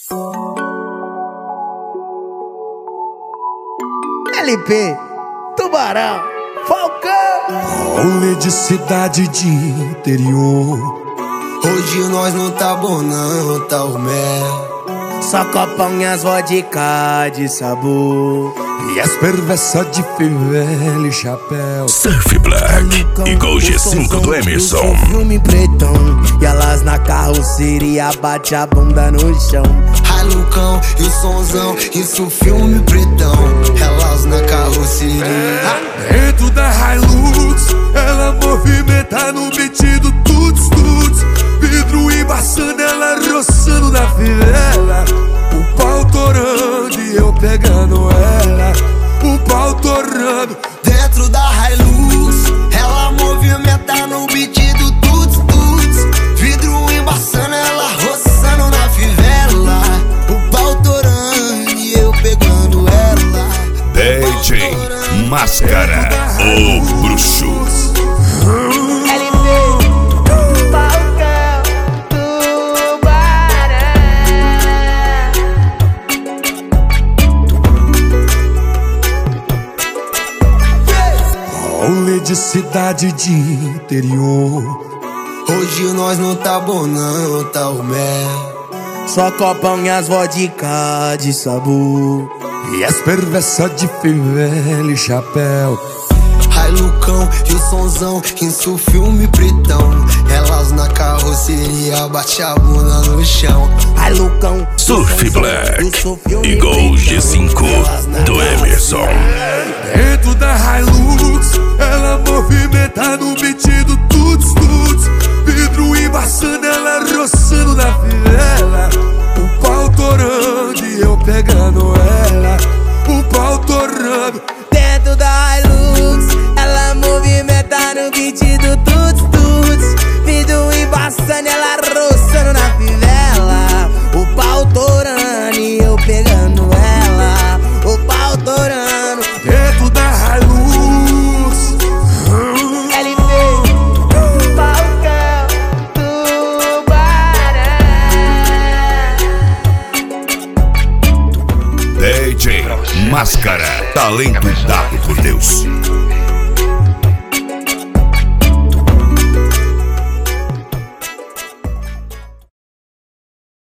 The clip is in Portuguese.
LP, Tubarão, Falcão. Rolê de cidade de interior. Hoje nós não tá bom não, tá o mel. Só copão e as vodka de sabor. E as perversas de fivela e chapéu. Surf Black, igual G5 do Emerson. Filme pretão, e elas na carroceria bate a bunda no chão. Ralucão e o sonzão, isso filme pretão. Elas na carroceria. Dentro da Hilux, ela movimenta no beat do tuts tuts. Vidro embaçando, ela roçando na fivela. O pau torando e eu pegando ela. O pau torando. Dentro da Hilux, ela movimenta no beat do tuts tuts. Vidro embaçando, ela roçando na fivela. O pau torando e eu pegando ela. DJ Máscara, o bruxo. Rolê de cidade de interior. Hoje nós não tá bom não, tá o mel. Só copão e as vodka de sabor. E as perversas de fivela e chapéu. Railucão e o sonzão, isso filme pretão. Elas na carroceria bate a bunda no chão. Lucão, Surf Black, igual G5 do Emerson. Dentro da Hilux, ela movimenta no beat do tuts tuts. Vidro embaçando, ela roçando na fivela. O pau torando e eu pegando ela. O pau torando. Dentro da Hilux, ela movimenta no beat do tuts tuts. Vidro embaçando, ela roçando na fivela. O pau torando e eu pegando ela. O pau torando. Dentro da Hilux. LP, Falcão, Tubarão. DJ Máscara, talento dado por Deus.